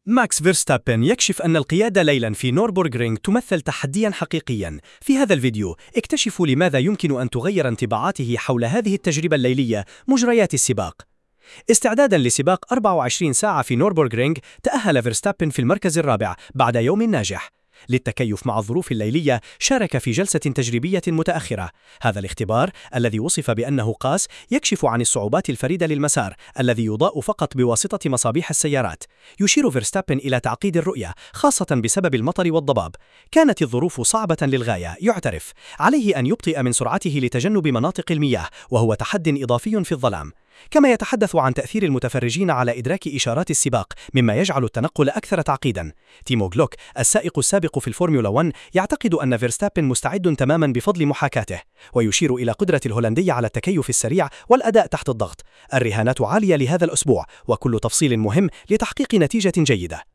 ماكس فيرستابن يكشف أن القيادة ليلاً في نوربورغرينغ تمثل تحدياً حقيقياً. في هذا الفيديو اكتشفوا لماذا يمكن أن تغير انطباعاته حول هذه التجربة الليلية مجريات السباق. استعداداً لسباق 24 ساعة في نوربورغرينغ، تأهل فيرستابن في المركز الرابع بعد يوم ناجح. للتكيف مع الظروف الليلية شارك في جلسة تجريبية متأخرة. هذا الاختبار الذي وصف بأنه قاس يكشف عن الصعوبات الفريدة للمسار الذي يضاء فقط بواسطة مصابيح السيارات. يشير فيرستابن إلى تعقيد الرؤية خاصة بسبب المطر والضباب. كانت الظروف صعبة للغاية، يعترف. عليه أن يبطئ من سرعته لتجنب مناطق المياه، وهو تحد إضافي في الظلام. كما يتحدث عن تأثير المتفرجين على إدراك إشارات السباق، مما يجعل التنقل أكثر تعقيداً. تيمو غلوك السائق السابق في الفورمولا 1 يعتقد أن فيرستابن مستعد تماماً بفضل محاكاته، ويشير إلى قدرة الهولندي على التكيف السريع والأداء تحت الضغط. الرهانات عالية لهذا الأسبوع، وكل تفصيل مهم لتحقيق نتيجة جيدة.